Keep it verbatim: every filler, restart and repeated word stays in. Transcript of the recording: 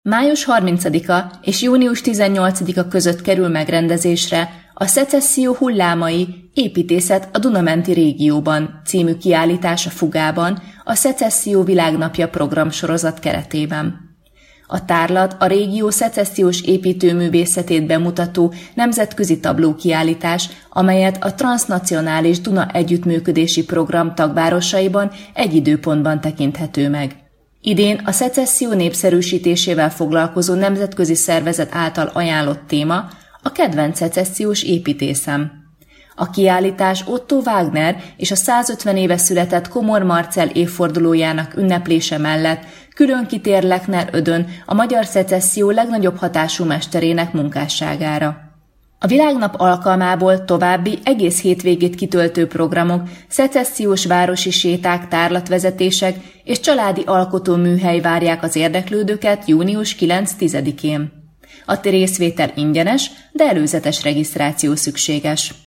Május harmincadika és június tizennyolcadika között kerül megrendezésre a Szecesszió hullámai építészet a Duna-menti régióban című kiállítás a Fugában a Szecesszió világnapja programsorozat keretében. A tárlat a régió szecessziós építőművészetét bemutató nemzetközi tablókiállítás, amelyet a Transznacionális Duna Együttműködési Program tagvárosaiban egy időpontban tekinthető meg. Idén a szecesszió népszerűsítésével foglalkozó nemzetközi szervezet által ajánlott téma a kedvenc szecessziós építészem. A kiállítás Otto Wagner és a százötven éve született Komor Marcell évfordulójának ünneplése mellett külön kitér Lechner Ödön a magyar szecesszió legnagyobb hatású mesterének munkásságára. A világnap alkalmából további egész hétvégét kitöltő programok, szecessziós városi séták, tárlatvezetések és családi alkotóműhely várják az érdeklődőket június kilencediken-tizedikén. A részvétel ingyenes, de előzetes regisztráció szükséges.